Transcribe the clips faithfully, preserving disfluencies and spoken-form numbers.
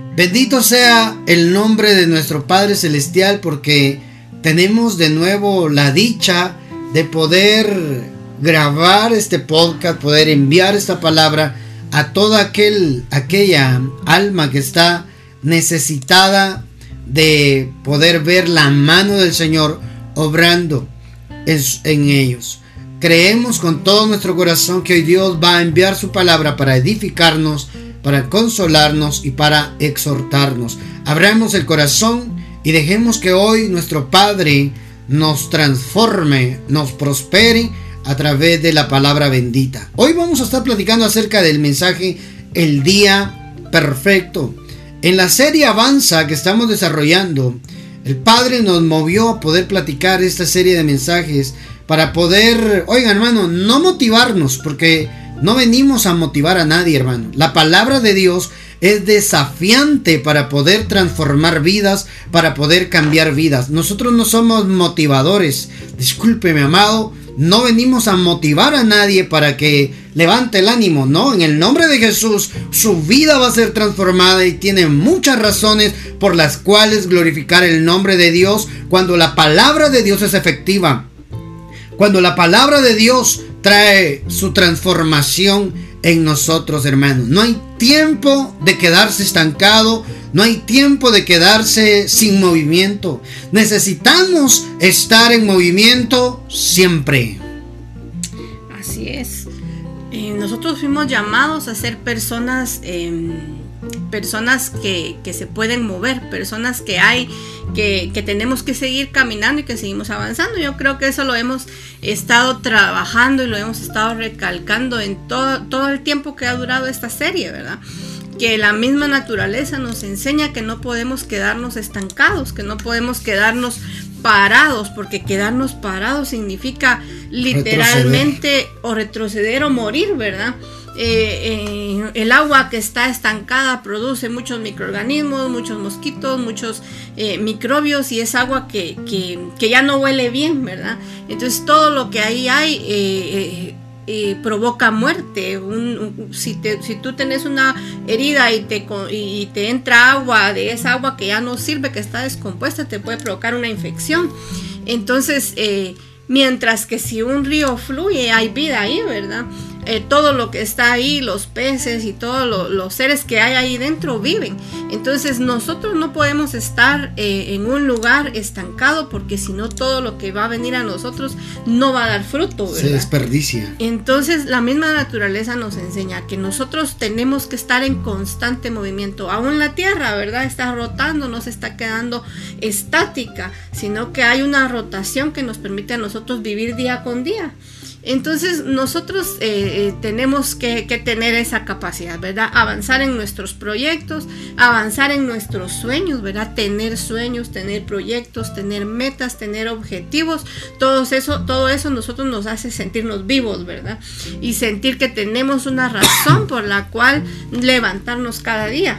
Bendito sea el nombre de nuestro Padre Celestial, porque tenemos de nuevo la dicha de poder grabar este podcast, poder enviar esta palabra a toda aquel, aquella alma que está necesitada de poder ver la mano del Señor obrando en, en ellos. Creemos con todo nuestro corazón que hoy Dios va a enviar su palabra para edificarnos, para consolarnos y para exhortarnos. Abramos el corazón y dejemos que hoy nuestro Padre nos transforme, nos prospere a través de la palabra bendita. Hoy vamos a estar platicando acerca del mensaje El Día Perfecto. En la serie Avanza que estamos desarrollando, el Padre nos movió a poder platicar esta serie de mensajes para poder, oigan hermano, no motivarnos, porque no venimos a motivar a nadie, hermano. La palabra de Dios es desafiante para poder transformar vidas, para poder cambiar vidas. Nosotros no somos motivadores. Discúlpeme, amado, no venimos a motivar a nadie para que levante el ánimo. No, en el nombre de Jesús, su vida va a ser transformada y tiene muchas razones por las cuales glorificar el nombre de Dios cuando la palabra de Dios es efectiva. Cuando la palabra de Dios trae su transformación en nosotros, hermanos. No hay tiempo de quedarse estancado, no hay tiempo de quedarse sin movimiento. Necesitamos estar en movimiento siempre. Así es. Eh, nosotros fuimos llamados a ser personas, eh, personas que, que se pueden mover, personas que hay, que, que tenemos que seguir caminando y que seguimos avanzando. Yo creo que eso lo hemos estado trabajando y lo hemos estado recalcando en todo, todo el tiempo que ha durado esta serie, ¿verdad? Que la misma naturaleza nos enseña que no podemos quedarnos estancados, que no podemos quedarnos parados, porque quedarnos parados significa literalmente retroceder. o retroceder o morir, ¿verdad? Eh, eh, el agua que está estancada produce muchos microorganismos, muchos mosquitos, muchos eh, microbios, y es agua que, que, que ya no huele bien, ¿verdad? Entonces todo lo que ahí hay eh, eh, eh, provoca muerte. Un, un, si, te, si tú tenés una herida y te, y te entra agua de esa agua que ya no sirve, que está descompuesta, te puede provocar una infección. Entonces eh, mientras que si un río fluye, hay vida ahí, ¿verdad? Eh, todo lo que está ahí, los peces y todos lo, los seres que hay ahí dentro viven. Entonces nosotros no podemos estar eh, en un lugar estancado, porque si no todo lo que va a venir a nosotros no va a dar fruto, ¿verdad? Se desperdicia. Entonces la misma naturaleza nos enseña que nosotros tenemos que estar en constante movimiento. Aún la tierra, ¿verdad? Está rotando, no se está quedando estática, sino que hay una rotación que nos permite a nosotros vivir día con día. Entonces nosotros eh, eh, tenemos que, que tener esa capacidad, ¿verdad? Avanzar en nuestros proyectos, avanzar en nuestros sueños, ¿verdad? Tener sueños, tener proyectos, tener metas, tener objetivos. Todo eso, todo eso nosotros nos hace sentirnos vivos, ¿verdad? Y sentir que tenemos una razón por la cual levantarnos cada día.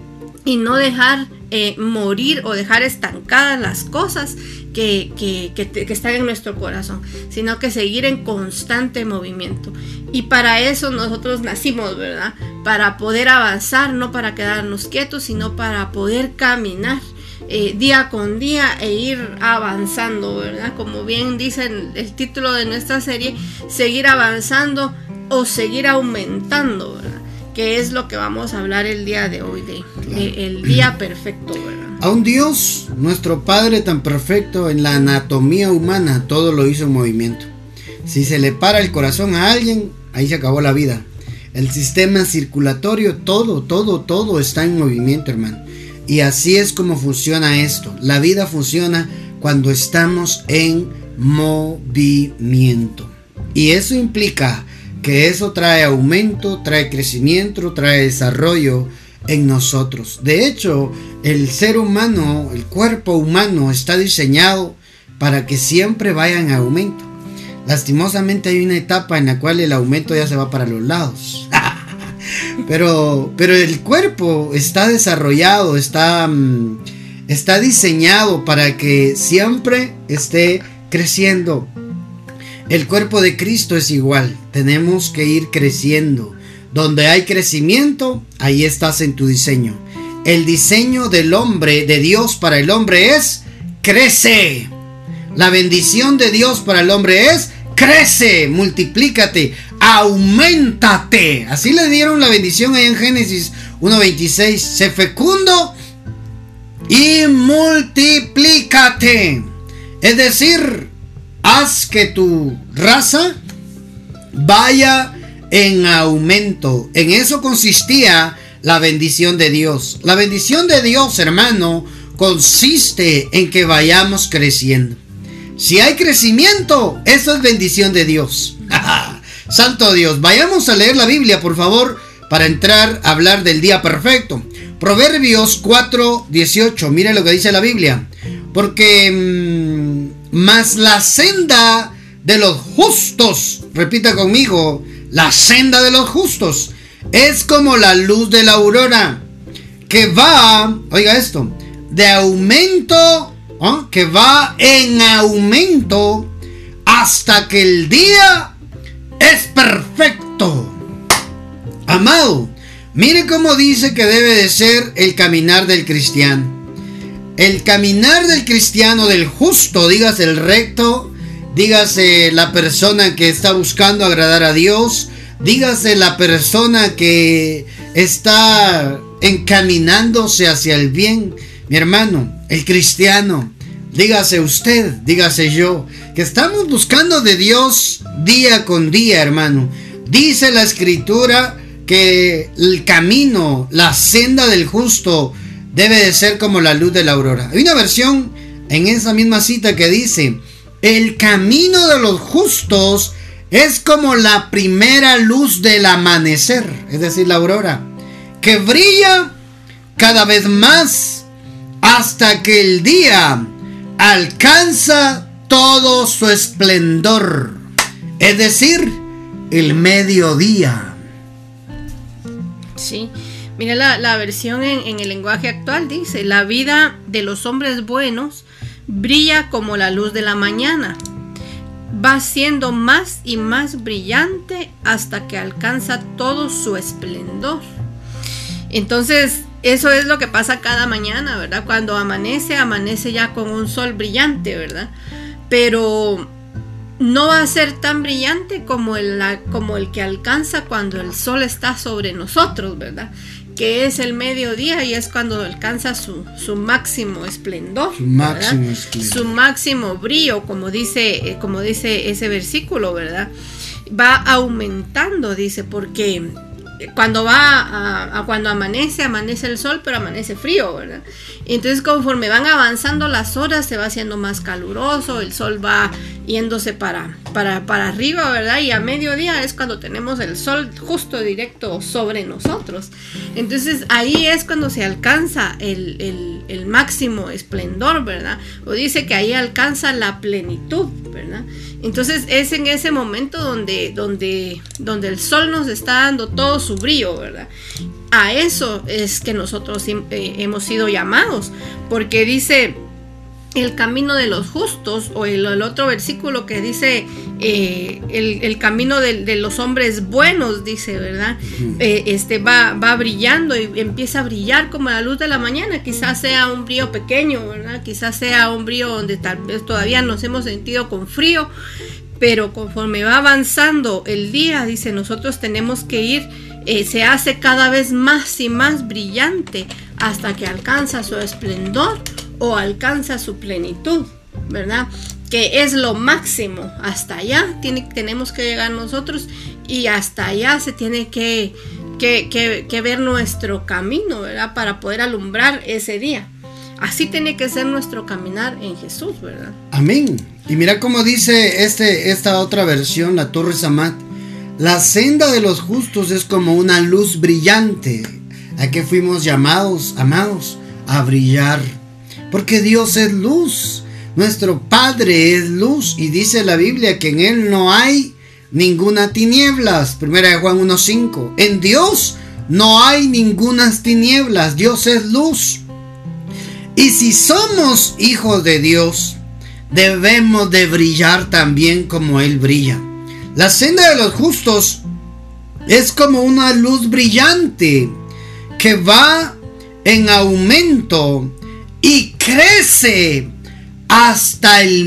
Y no dejar eh, morir o dejar estancadas las cosas que, que, que, que están en nuestro corazón, sino que seguir en constante movimiento. Y para eso nosotros nacimos, ¿verdad? Para poder avanzar, no para quedarnos quietos, sino para poder caminar eh, día con día e ir avanzando, ¿verdad? Como bien dice el, el título de nuestra serie, seguir avanzando o seguir aumentando, ¿verdad? Que es lo que vamos a hablar el día de hoy, de, claro. de el día perfecto, ¿verdad? A un Dios, nuestro Padre tan perfecto, en la anatomía humana todo lo hizo en movimiento. Si se le para el corazón a alguien, ahí se acabó la vida. El sistema circulatorio, todo, todo, todo está en movimiento, hermano. Y así es como funciona esto. La vida funciona cuando estamos en movimiento. Y eso implica que eso trae aumento, trae crecimiento, trae desarrollo en nosotros. De hecho, el ser humano, el cuerpo humano está diseñado para que siempre vaya en aumento. Lastimosamente hay una etapa en la cual el aumento ya se va para los lados. pero, pero el cuerpo está desarrollado, está, está diseñado para que siempre esté creciendo. El cuerpo de Cristo es igual, tenemos que ir creciendo. Donde hay crecimiento, ahí estás en tu diseño. el diseño del hombre, de Dios para el hombre es crece. La bendición de Dios para el hombre es crece, multiplícate, auméntate. Así le dieron la bendición ahí en Génesis uno veintiséis. Sé fecundo y multiplícate. Es decir, haz que tu raza vaya en aumento. En eso consistía la bendición de Dios. La bendición de Dios, hermano, consiste en que vayamos creciendo. Si hay crecimiento, eso es bendición de Dios. Santo Dios. Vayamos a leer la Biblia, por favor, para entrar a hablar del día perfecto. Proverbios cuatro dieciocho. Mire lo que dice la Biblia. Porque mmm, más la senda de los justos, repita conmigo, la senda de los justos es como la luz de la aurora, que va, oiga esto, de aumento, ¿eh? que va en aumento hasta que el día es perfecto. Amado, mire cómo dice que debe de ser el caminar del cristiano. El caminar del cristiano, del justo, dígase el recto, dígase la persona que está buscando agradar a Dios, dígase la persona que está encaminándose hacia el bien. Mi hermano, el cristiano, dígase usted, dígase yo, que estamos buscando de Dios día con día, hermano. Dice la Escritura que el camino, la senda del justo debe de ser como la luz de la aurora. Hay una versión en esa misma cita que dice: el camino de los justos es como la primera luz del amanecer, es decir, la aurora, que brilla cada vez más hasta que el día alcanza todo su esplendor, es decir, el mediodía. Sí. Mira la, la versión en, en el lenguaje actual, dice: la vida de los hombres buenos brilla como la luz de la mañana, va siendo más y más brillante hasta que alcanza todo su esplendor. Entonces, eso es lo que pasa cada mañana, ¿verdad? Cuando amanece, amanece ya con un sol brillante, ¿verdad? Pero no va a ser tan brillante como el, como el que alcanza cuando el sol está sobre nosotros, ¿verdad? Que es el mediodía y es cuando alcanza su, su máximo esplendor, su máximo esplendor, su máximo brillo, como dice, como dice ese versículo, ¿verdad? Va aumentando, dice, porque cuando va a, a cuando amanece, amanece el sol, pero amanece frío, ¿verdad? Entonces, conforme van avanzando las horas, se va haciendo más caluroso, el sol va yéndose para, para, para arriba, ¿verdad? Y a mediodía es cuando tenemos el sol justo directo sobre nosotros. Entonces, ahí es cuando se alcanza el, el, el máximo esplendor, ¿verdad? O dice que ahí alcanza la plenitud, ¿verdad? Entonces, es en ese momento donde, donde, donde el sol nos está dando todo su brillo, ¿verdad? A eso es que nosotros eh, hemos sido llamados, porque dice el camino de los justos, o el, el otro versículo que dice eh, el, el camino de, de los hombres buenos, dice, ¿verdad? Uh-huh. Eh, este va, va brillando y empieza a brillar como la luz de la mañana. Quizás sea un brillo pequeño, ¿verdad? Quizás sea un brillo donde tal vez todavía nos hemos sentido con frío, pero conforme va avanzando el día, dice, nosotros tenemos que ir, eh, se hace cada vez más y más brillante hasta que alcanza su esplendor o alcanza su plenitud, ¿verdad? Que es lo máximo. Hasta allá tiene, tenemos que llegar nosotros, y hasta allá se tiene que, que, que, que ver nuestro camino, ¿verdad? Para poder alumbrar ese día. Así tiene que ser nuestro caminar en Jesús, ¿verdad? Amén. Y mira cómo dice este, esta otra versión, la Torre Samat: la senda de los justos es como una luz brillante. ¿A qué fuimos llamados, amados? A brillar. Porque Dios es luz. Nuestro Padre es luz. Y dice la Biblia que en Él no hay ninguna tinieblas. Primera de Juan uno cinco. En Dios no hay ningunas tinieblas. Dios es luz. Y si somos hijos de Dios, debemos de brillar también como Él brilla. La senda de los justos es como una luz brillante que va en aumento y crece hasta el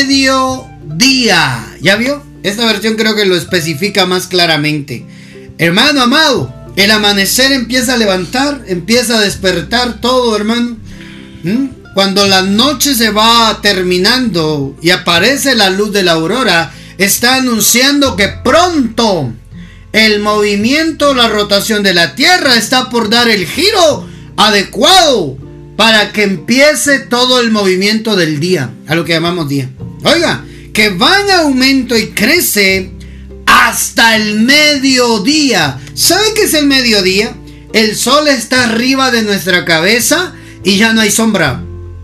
mediodía. ¿Ya vio? Esta versión creo que lo especifica más claramente. Hermano amado, el amanecer empieza a levantar, empieza a despertar todo, hermano. ¿Mm? Cuando la noche se va terminando y aparece la luz de la aurora, está anunciando que pronto el movimiento, la rotación de la Tierra está por dar el giro adecuado para que empiece todo el movimiento del día, a lo que llamamos día. Oiga, que va en aumento y crece hasta el mediodía. ¿Sabe qué es el mediodía? El sol está arriba de nuestra cabeza y ya no hay sombra.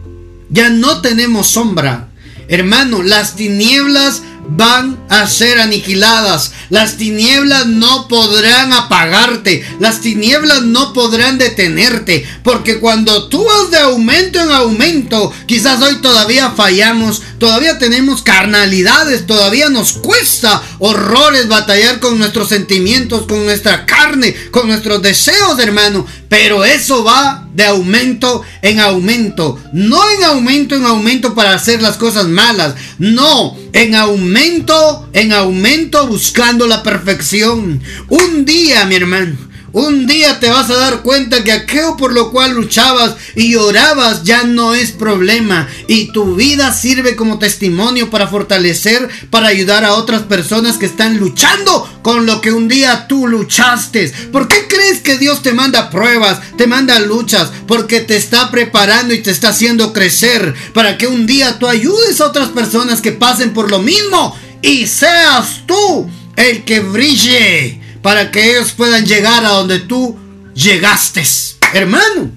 Ya no tenemos sombra. Hermano, las tinieblas van a ser aniquiladas. Las tinieblas no podrán apagarte. Las tinieblas no podrán detenerte. Porque cuando tú vas de aumento en aumento, quizás hoy todavía fallamos, todavía tenemos carnalidades, todavía nos cuesta horrores batallar con nuestros sentimientos, con nuestra carne, con nuestros deseos, hermano. Pero eso va de aumento en aumento. No en aumento en aumento para hacer las cosas malas. No, en aumento en aumento buscando la perfección. Un día, mi hermano, un día te vas a dar cuenta que aquello por lo cual luchabas y llorabas ya no es problema. Y tu vida sirve como testimonio para fortalecer, para ayudar a otras personas que están luchando con lo que un día tú luchaste. ¿Por qué crees que Dios te manda pruebas, te manda luchas? Porque te está preparando y te está haciendo crecer para que un día tú ayudes a otras personas que pasen por lo mismo y seas tú el que brille, para que ellos puedan llegar a donde tú llegaste. Hermano,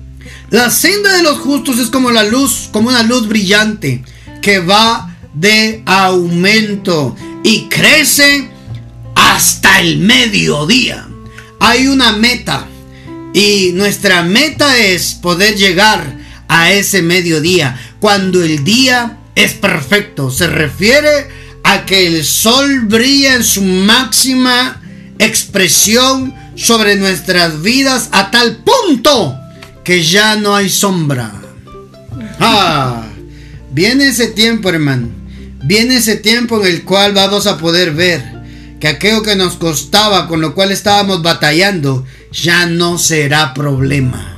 la senda de los justos es como la luz, como una luz brillante que va de aumento y crece hasta el mediodía. Hay una meta y nuestra meta es poder llegar a ese mediodía cuando el día es perfecto. Se refiere a que el sol brilla en su máxima expresión sobre nuestras vidas a tal punto que ya no hay sombra. Ah, viene ese tiempo, hermano. Viene ese tiempo en el cual vamos a poder ver que aquello que nos costaba, con lo cual estábamos batallando, ya no será problema.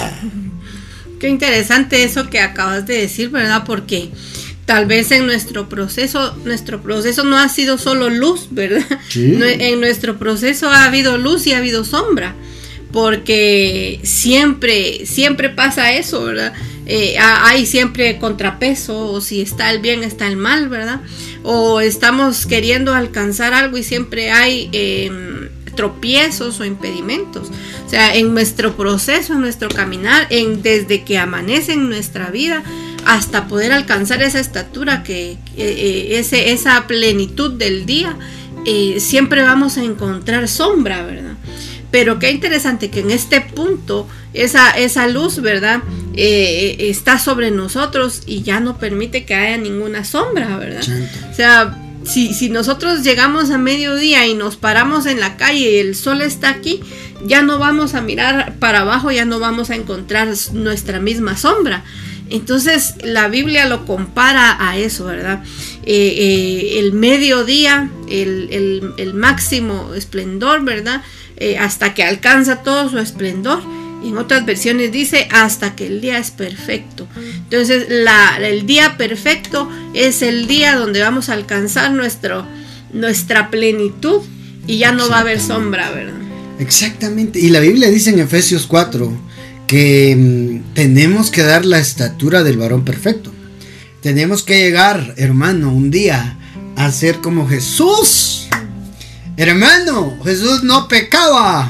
Qué interesante eso que acabas de decir, ¿verdad? Porque tal vez en nuestro proceso, nuestro proceso no ha sido solo luz, ¿verdad? Sí. En nuestro proceso ha habido luz y ha habido sombra, porque siempre, siempre pasa eso, ¿verdad? Eh, hay siempre contrapeso, o si está el bien, está el mal, ¿verdad? O estamos queriendo alcanzar algo y siempre hay eh, tropiezos o impedimentos. O sea, en nuestro proceso, en nuestro caminar, en, desde que amanece en nuestra vida, hasta poder alcanzar esa estatura, que eh, ese, esa plenitud del día, eh, siempre vamos a encontrar sombra, ¿verdad? Pero qué interesante que en este punto esa, esa luz, ¿verdad? Eh, está sobre nosotros y ya no permite que haya ninguna sombra, ¿verdad? Chanta. O sea, si, si nosotros llegamos a mediodía y nos paramos en la calle y el sol está aquí, ya no vamos a mirar para abajo, ya no vamos a encontrar nuestra misma sombra. Entonces la Biblia lo compara a eso, ¿verdad? Eh, eh, el mediodía, el, el, el máximo esplendor, ¿verdad? Eh, hasta que alcanza todo su esplendor. En otras versiones dice hasta que el día es perfecto. Entonces la, el día perfecto es el día donde vamos a alcanzar nuestro, nuestra plenitud y ya no va a haber sombra, ¿verdad? Exactamente. Y la Biblia dice en Efesios cuatro que mmm, tenemos que dar la estatura del varón perfecto. Tenemos que llegar, hermano, un día a ser como Jesús. Hermano, Jesús no pecaba.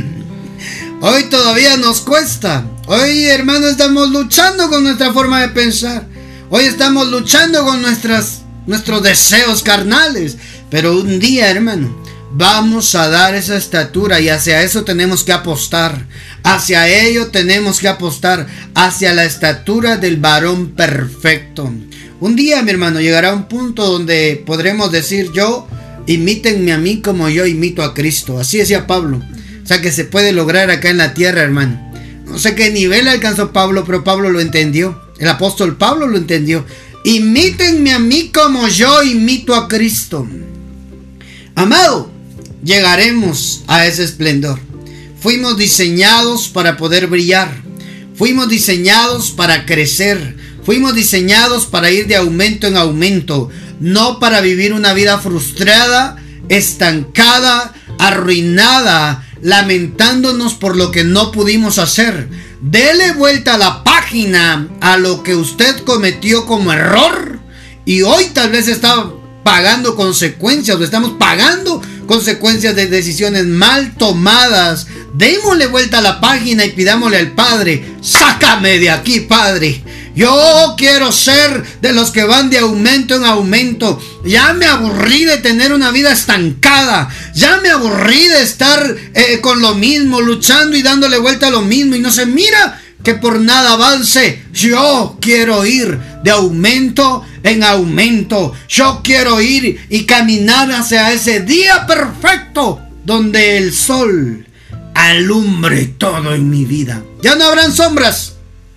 Hoy todavía nos cuesta. Hoy, hermano, estamos luchando con nuestra forma de pensar. Hoy estamos luchando con nuestras, nuestros deseos carnales. Pero un día, hermano, vamos a dar esa estatura y hacia eso tenemos que apostar. Hacia ello tenemos que apostar. Hacia la estatura del varón perfecto. Un día, mi hermano, llegará un punto donde podremos decir: yo, imítenme a mí como yo imito a Cristo. Así decía Pablo. O sea que se puede lograr acá en la tierra, hermano. No sé qué nivel alcanzó Pablo, pero Pablo lo entendió. El apóstol Pablo lo entendió. Imítenme a mí como yo imito a Cristo. Amado, llegaremos a ese esplendor. Fuimos diseñados para poder brillar. Fuimos diseñados para crecer. Fuimos diseñados para ir de aumento en aumento. No para vivir una vida frustrada, estancada, arruinada, lamentándonos por lo que no pudimos hacer. Dele vuelta a la página a lo que usted cometió como error y hoy tal vez está pagando consecuencias, o estamos pagando consecuencias de decisiones mal tomadas. Démosle vuelta a la página y pidámosle al Padre: sácame de aquí, Padre. Yo quiero ser de los que van de aumento en aumento. Ya me aburrí de tener una vida estancada. Ya me aburrí de estar eh, con lo mismo, luchando y dándole vuelta a lo mismo. Y no se mira que por nada avance. Yo quiero ir de aumento en aumento. Yo quiero ir y caminar hacia ese día perfecto donde el sol alumbre todo en mi vida. Ya no habrán sombras.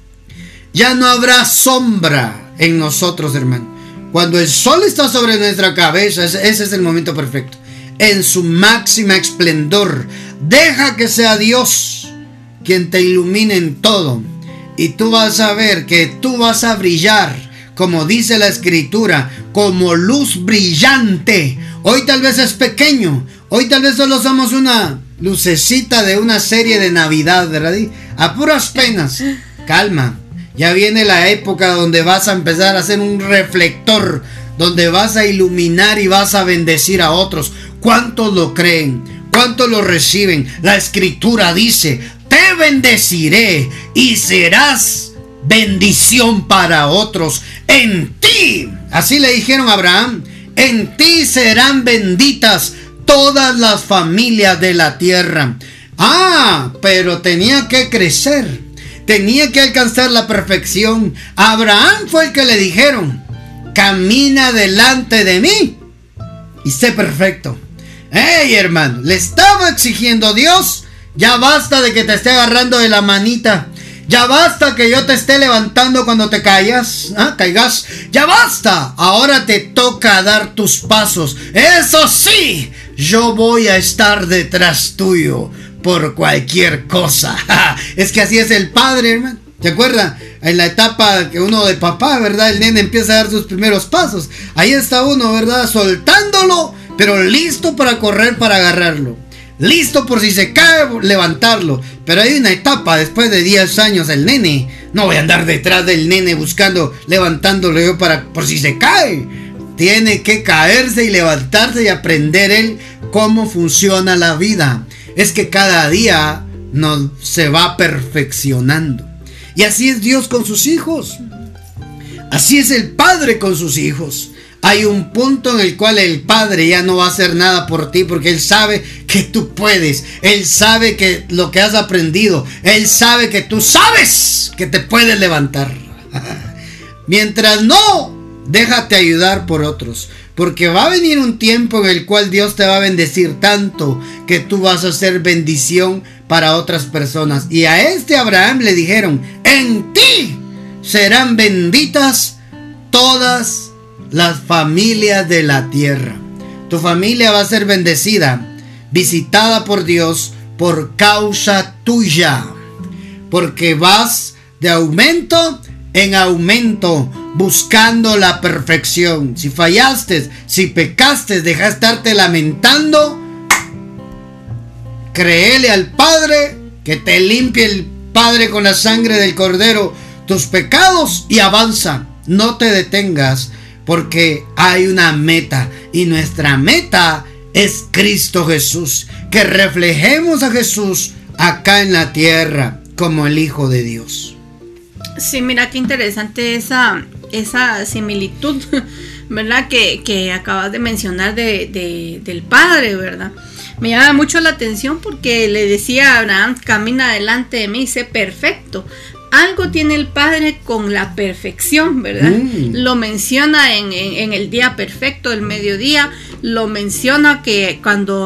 Ya no habrá sombra en nosotros, hermano. Cuando el sol está sobre nuestra cabeza, ese es el momento perfecto. En su máxima esplendor. Deja que sea Dios quien te ilumine en todo. Y tú vas a ver que tú vas a brillar, como dice la Escritura, como luz brillante. Hoy tal vez es pequeño. Hoy tal vez solo somos una lucecita de una serie de Navidad, ¿verdad? A puras penas. Calma. Ya viene la época donde vas a empezar a hacer un reflector, donde vas a iluminar y vas a bendecir a otros. ¿Cuántos lo creen? ¿Cuántos lo reciben? La Escritura dice: te bendeciré y serás bendición para otros. En ti, así le dijeron a Abraham, en ti serán benditas todas las familias de la tierra. Ah, pero tenía que crecer. Tenía que alcanzar la perfección. Abraham fue el que le dijeron: camina delante de mí y sé perfecto. Hey, hermano, le estaba exigiendo Dios: ya basta de que te esté agarrando de la manita. Ya basta que yo te esté levantando cuando te caigas, ¿ah? caigas. Ya basta. Ahora te toca dar tus pasos. Eso sí, yo voy a estar detrás tuyo por cualquier cosa. Es que así es el padre, hermano. ¿Se acuerdan? En la etapa que uno de papá, ¿verdad? El nene empieza a dar sus primeros pasos. Ahí está uno, ¿verdad? Soltándolo, pero listo para correr, para agarrarlo. Listo por si se cae, levantarlo. Pero hay una etapa después de diez años, el nene. No voy a andar detrás del nene buscando, levantándolo yo para, por si se cae. Tiene que caerse y levantarse y aprender él cómo funciona la vida. Es que cada día nos, se va perfeccionando. Y así es Dios con sus hijos. Así es el Padre con sus hijos. Hay un punto en el cual el Padre ya no va a hacer nada por ti, porque Él sabe que tú puedes. Él sabe que lo que has aprendido. Él sabe que tú sabes que te puedes levantar. Mientras no, déjate ayudar por otros. Porque va a venir un tiempo en el cual Dios te va a bendecir tanto que tú vas a ser bendición para otras personas. Y a este Abraham le dijeron: en ti serán benditas todas las familias de la tierra. Tu familia va a ser bendecida, visitada por Dios por causa tuya. Porque vas de aumento en aumento, buscando la perfección. Si fallaste, si pecaste, deja de estarte lamentando. Créele al Padre, que te limpie el Padre con la sangre del Cordero tus pecados y avanza. No te detengas, porque hay una meta, y nuestra meta es Cristo Jesús. Que reflejemos a Jesús acá en la tierra como el Hijo de Dios. Sí, mira qué interesante esa, esa similitud, ¿verdad? Que, que acabas de mencionar de, de, del Padre, ¿verdad? Me llama mucho la atención porque le decía a Abraham: camina delante de mí, sé perfecto. Algo tiene el Padre con la perfección, ¿verdad? Mm. Lo menciona en, en, en el día perfecto, el mediodía. Lo menciona que cuando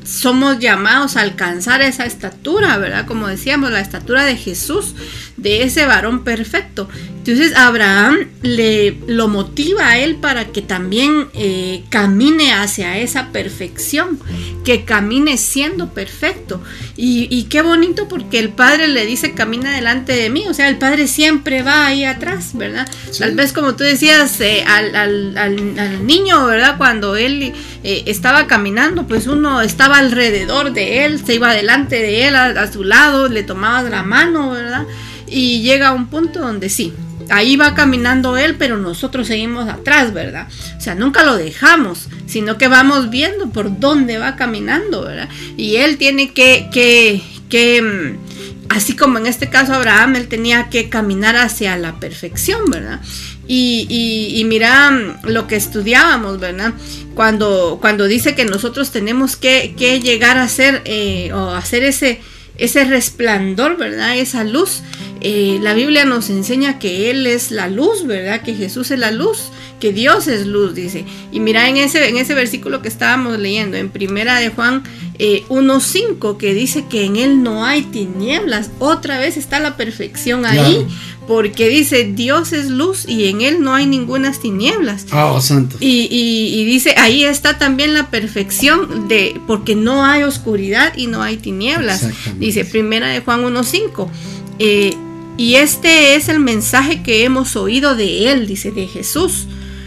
somos llamados a alcanzar esa estatura, ¿verdad? Como decíamos, la estatura de Jesús, de ese varón perfecto. Entonces Abraham le lo motiva a él para que también eh, camine hacia esa perfección, que camine siendo perfecto. Y, y qué bonito, porque el Padre le dice: camina delante de mí. O sea, el Padre siempre va ahí atrás, ¿verdad? Sí. Tal vez, como tú decías, eh, al, al, al, al niño, ¿verdad? Cuando él eh, estaba caminando, pues uno estaba alrededor de él, se iba delante de él, a, a su lado, le tomabas la mano, ¿verdad? Y llega a un punto donde sí, ahí va caminando él, pero nosotros seguimos atrás, ¿verdad? O sea, nunca lo dejamos, sino que vamos viendo por dónde va caminando, ¿verdad? Y él tiene que, que, que, así como en este caso Abraham, él tenía que caminar hacia la perfección, ¿verdad? Y, y, y mira lo que estudiábamos, ¿verdad? Cuando, cuando dice que nosotros tenemos que, que llegar a ser, eh, o hacer ese, ese resplandor, ¿verdad? Esa luz. Eh, la Biblia nos enseña que Él es la luz, ¿verdad? Que Jesús es la luz, que Dios es luz, dice. Y mira en ese, en ese versículo que estábamos leyendo, en primera de Juan eh, uno cinco, que dice que en Él no hay tinieblas. Otra vez está la perfección ahí, claro, porque dice: Dios es luz y en Él no hay ningunas tinieblas. Oh, santo. Y, y, y dice, ahí está también la perfección, de porque no hay oscuridad y no hay tinieblas. Dice primera de Juan uno cinco. Eh, y este es el mensaje que hemos oído de Él, dice, de Jesús,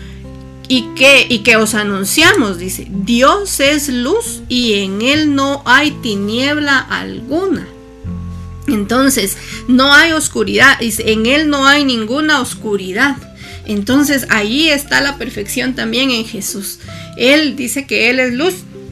y que, y que os anunciamos, dice: Dios es luz y en Él no hay tiniebla alguna. Entonces, no hay oscuridad, dice, en Él no hay ninguna oscuridad. Entonces, ahí está la perfección también en Jesús. Él dice que Él es luz.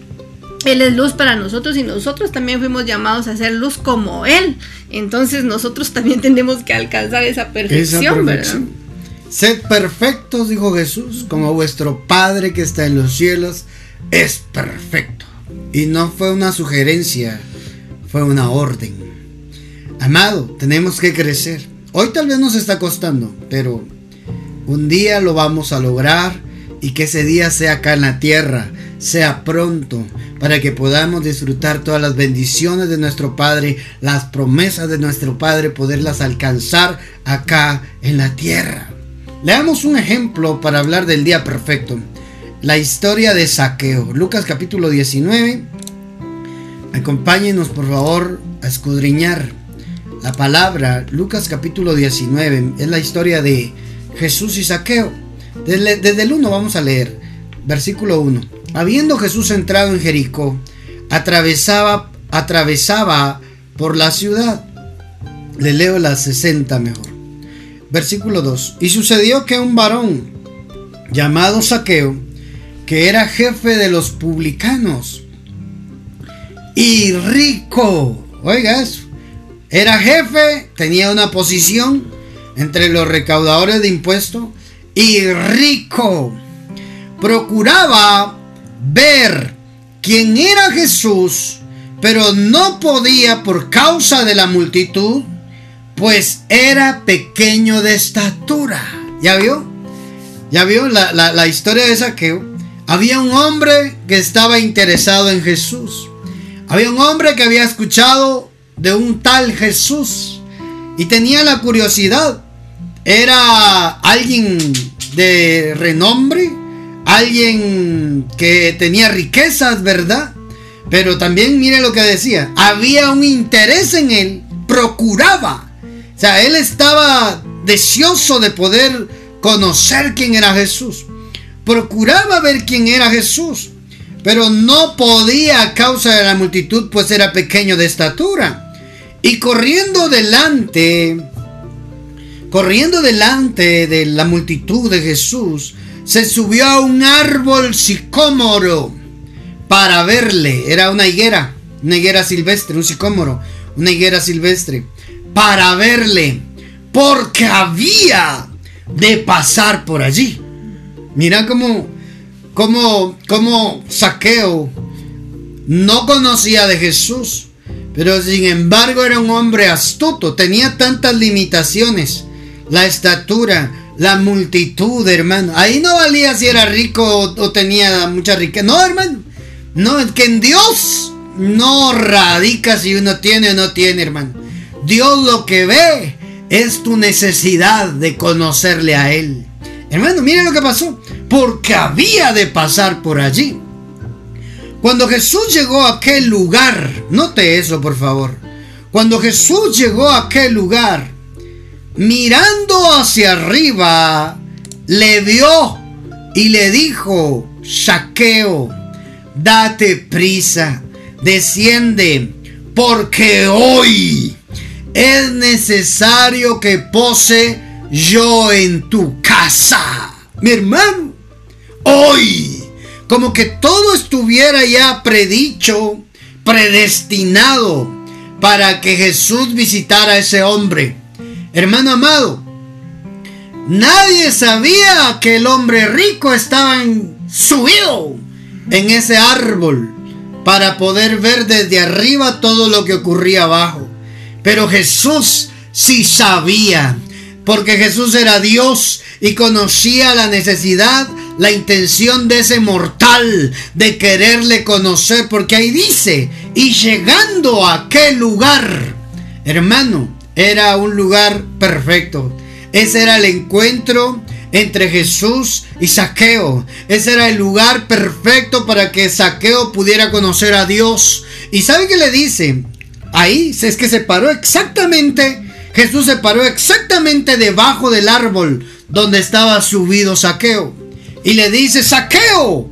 Él es luz para nosotros y nosotros también fuimos llamados a ser luz como Él. Entonces nosotros también tenemos que alcanzar esa perfección, esa perfección. ¿Verdad? Sed perfectos, dijo Jesús, como vuestro Padre que está en los cielos es perfecto. Y no fue una sugerencia, fue una orden. Amado, tenemos que crecer. Hoy tal vez nos está costando, pero un día lo vamos a lograr, y que ese día sea acá en la tierra, sea pronto, para que podamos disfrutar todas las bendiciones de nuestro Padre, las promesas de nuestro Padre, poderlas alcanzar acá en la tierra. Leamos un ejemplo para hablar del día perfecto. La historia de Zaqueo, Lucas capítulo diecinueve. Acompáñenos por favor a escudriñar la palabra. Lucas capítulo diecinueve es la historia de Jesús y Zaqueo. Desde, desde el uno vamos a leer, versículo uno. Habiendo Jesús entrado en Jericó, atravesaba, atravesaba por la ciudad. Le leo la sesenta mejor. Versículo dos. Y sucedió que un varón llamado Zaqueo, que era jefe de los publicanos y rico, oiga eso, era jefe, tenía una posición entre los recaudadores de impuestos, y rico, procuraba ver quién era Jesús, pero no podía por causa de la multitud, pues era pequeño de estatura. ¿Ya vio? ¿Ya vio la, la, la historia de Zaqueo? Había un hombre que estaba interesado en Jesús. Había un hombre que había escuchado de un tal Jesús y tenía la curiosidad. Era alguien de renombre, alguien que tenía riquezas, ¿verdad? Pero también mire lo que decía, había un interés en él, procuraba. O sea, él estaba deseoso de poder conocer quién era Jesús. Procuraba ver quién era Jesús, pero no podía a causa de la multitud, pues era pequeño de estatura. Y corriendo delante, corriendo delante de la multitud de Jesús, se subió a un árbol sicómoro para verle. Era una higuera, una higuera silvestre, un sicómoro, una higuera silvestre, para verle, porque había de pasar por allí. Mira cómo, cómo, cómo Zaqueo no conocía de Jesús, pero sin embargo era un hombre astuto, tenía tantas limitaciones, la estatura, la multitud, hermano. Ahí no valía si era rico o, o tenía mucha riqueza. No, hermano, no, es que en Dios no radica si uno tiene o no tiene, hermano. Dios lo que ve es tu necesidad de conocerle a Él. Hermano, mire lo que pasó. Porque había de pasar por allí. Cuando Jesús llegó a aquel lugar, note eso por favor. Cuando Jesús llegó a aquel lugar, mirando hacia arriba, le vio y le dijo: Zaqueo, date prisa, desciende, porque hoy es necesario que pose yo en tu casa. Mi hermano, hoy, como que todo estuviera ya predicho, predestinado para que Jesús visitara a ese hombre. Hermano amado, nadie sabía que el hombre rico estaba en, subido en ese árbol para poder ver desde arriba todo lo que ocurría abajo. Pero Jesús sí sabía, porque Jesús era Dios y conocía la necesidad, la intención de ese mortal de quererle conocer, porque ahí dice: y llegando a aquel lugar, hermano, era un lugar perfecto. Ese era el encuentro entre Jesús y Zaqueo. Ese era el lugar perfecto para que Zaqueo pudiera conocer a Dios. ¿Y sabe qué le dice? Ahí es que se paró exactamente, Jesús se paró exactamente debajo del árbol donde estaba subido Zaqueo. Y le dice: Zaqueo,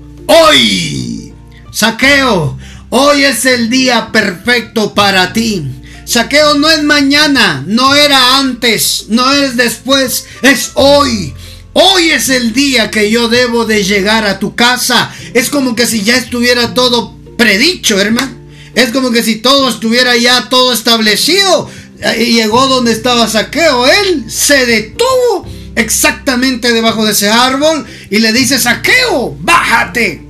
hoy, Zaqueo, hoy es el día perfecto para ti. Zaqueo, no es mañana, no era antes, no es después, es hoy. Hoy es el día que yo debo de llegar a tu casa. Es como que si ya estuviera todo predicho, hermano. Es como que si todo estuviera ya todo establecido. Y llegó donde estaba Zaqueo. Él se detuvo exactamente debajo de ese árbol y le dice: Zaqueo, bájate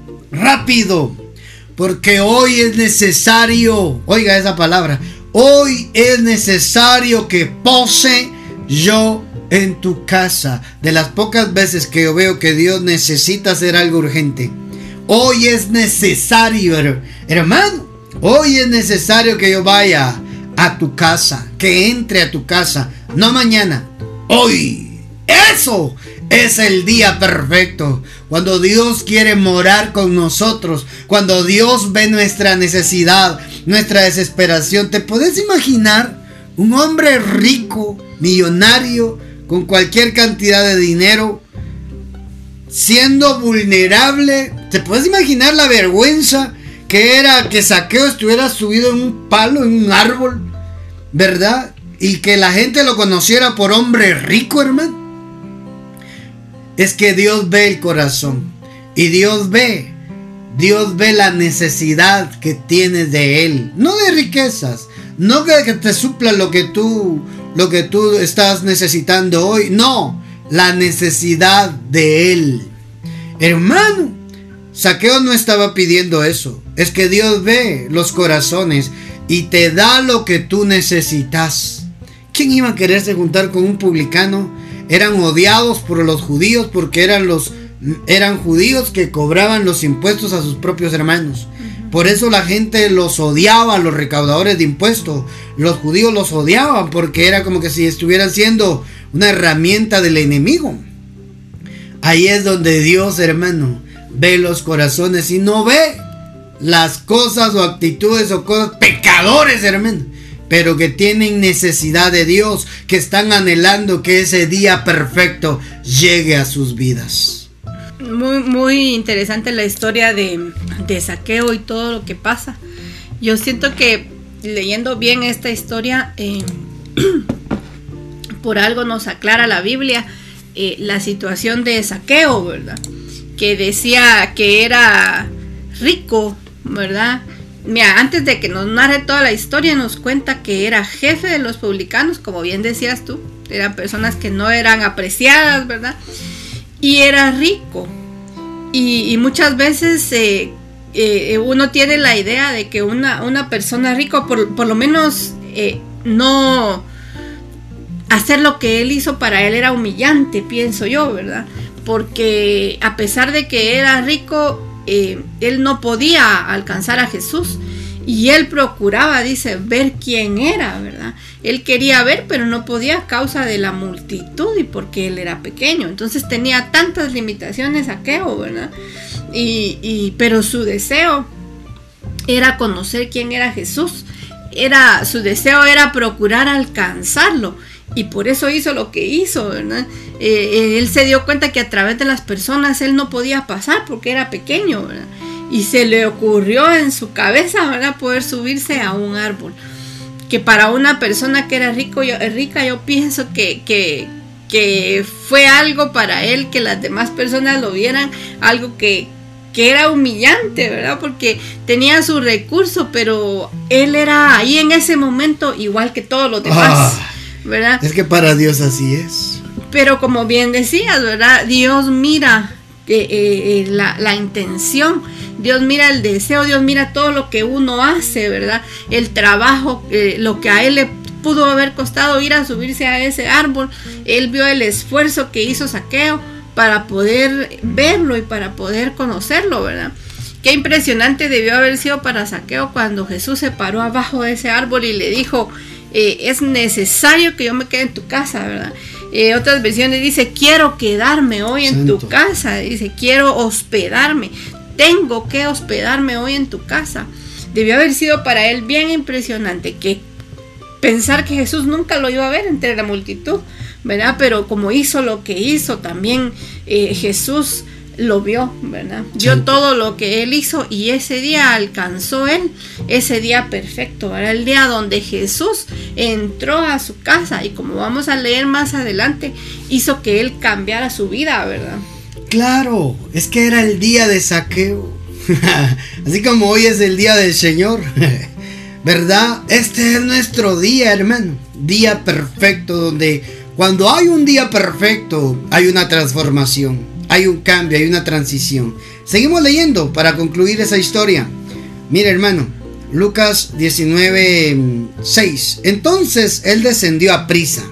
rápido, porque hoy es necesario, oiga esa palabra, hoy es necesario que pose yo en tu casa. De las pocas veces que yo veo que Dios necesita hacer algo urgente, hoy es necesario, hermano, hoy es necesario que yo vaya a tu casa, que entre a tu casa, no mañana, hoy. Eso es el día perfecto, cuando Dios quiere morar con nosotros, cuando Dios ve nuestra necesidad, nuestra desesperación. ¿Te puedes imaginar un hombre rico, millonario, con cualquier cantidad de dinero, siendo vulnerable? ¿Te puedes imaginar la vergüenza que era que Zaqueo estuviera subido en un palo, en un árbol, verdad? Y que la gente lo conociera por hombre rico, hermano. Es que Dios ve el corazón. Y Dios ve, Dios ve la necesidad que tienes de Él. No de riquezas, no que te supla lo que tú, lo que tú estás necesitando hoy. No, la necesidad de Él. Hermano, Zaqueo no estaba pidiendo eso. Es que Dios ve los corazones y te da lo que tú necesitas. ¿Quién iba a quererse juntar con un publicano? Eran odiados por los judíos porque eran los eran judíos que cobraban los impuestos a sus propios hermanos. Por eso la gente los odiaba, los recaudadores de impuestos. Los judíos los odiaban porque era como que si estuvieran siendo una herramienta del enemigo. Ahí es donde Dios, hermano, ve los corazones y no ve las cosas o actitudes o cosas, pecadores, hermano, pero que tienen necesidad de Dios, que están anhelando que ese día perfecto llegue a sus vidas. Muy, muy interesante la historia de, de Zaqueo y todo lo que pasa. Yo siento que leyendo bien esta historia, eh, por algo nos aclara la Biblia eh, la situación de Zaqueo, ¿verdad? Que decía que era rico, ¿verdad? Mira, antes de que nos narre toda la historia, nos cuenta que era jefe de los publicanos, como bien decías tú. Eran personas que no eran apreciadas, ¿verdad? Y era rico. Y, y muchas veces eh, eh, uno tiene la idea de que una, una persona rica, por, por lo menos eh, no hacer lo que él hizo para él era humillante, pienso yo, ¿verdad? Porque a pesar de que era rico, eh, él no podía alcanzar a Jesús. Y él procuraba, dice, ver quién era, ¿verdad? Él quería ver, pero no podía a causa de la multitud y porque él era pequeño. Entonces tenía tantas limitaciones Zaqueo, ¿verdad? Y, y, pero su deseo era conocer quién era Jesús. Era, su deseo era procurar alcanzarlo. Y por eso hizo lo que hizo, ¿verdad? Eh, él se dio cuenta que a través de las personas él no podía pasar porque era pequeño, ¿verdad? Y se le ocurrió en su cabeza, ¿verdad?, poder subirse a un árbol. Que para una persona que era rico, yo, rica, yo pienso que, que, que fue algo para él que las demás personas lo vieran, algo que, que era humillante, ¿verdad? Porque tenía su recurso, pero él era ahí en ese momento igual que todos los demás, ah, ¿verdad? Es que para Dios así es. Pero como bien decías, ¿verdad? Dios mira eh, eh, la, la intención. Dios mira el deseo, Dios mira todo lo que uno hace, ¿verdad? El trabajo, eh, lo que a él le pudo haber costado ir a subirse a ese árbol. Él vio el esfuerzo que hizo Zaqueo para poder verlo y para poder conocerlo, ¿verdad? Qué impresionante debió haber sido para Zaqueo cuando Jesús se paró abajo de ese árbol y le dijo, eh, es necesario que yo me quede en tu casa, ¿verdad? Eh, otras versiones dice, quiero quedarme hoy en Santo. tu casa, dice, quiero hospedarme. Tengo que hospedarme hoy en tu casa. Debió haber sido para él bien impresionante que pensar que Jesús nunca lo iba a ver entre la multitud, ¿verdad? Pero como hizo lo que hizo, también eh, Jesús lo vio, ¿verdad? Vio sí. todo lo que él hizo y ese día alcanzó él, ese día perfecto, ¿verdad? El día donde Jesús entró a su casa y como vamos a leer más adelante, hizo que él cambiara su vida, ¿verdad? Claro, es que era el día de Zaqueo. Así como hoy es el día del Señor, ¿verdad? Este es nuestro día, hermano. Día perfecto, donde cuando hay un día perfecto, hay una transformación, hay un cambio, hay una transición. Seguimos leyendo para concluir esa historia. Mira, hermano, Lucas diecinueve, seis. Entonces él descendió a prisa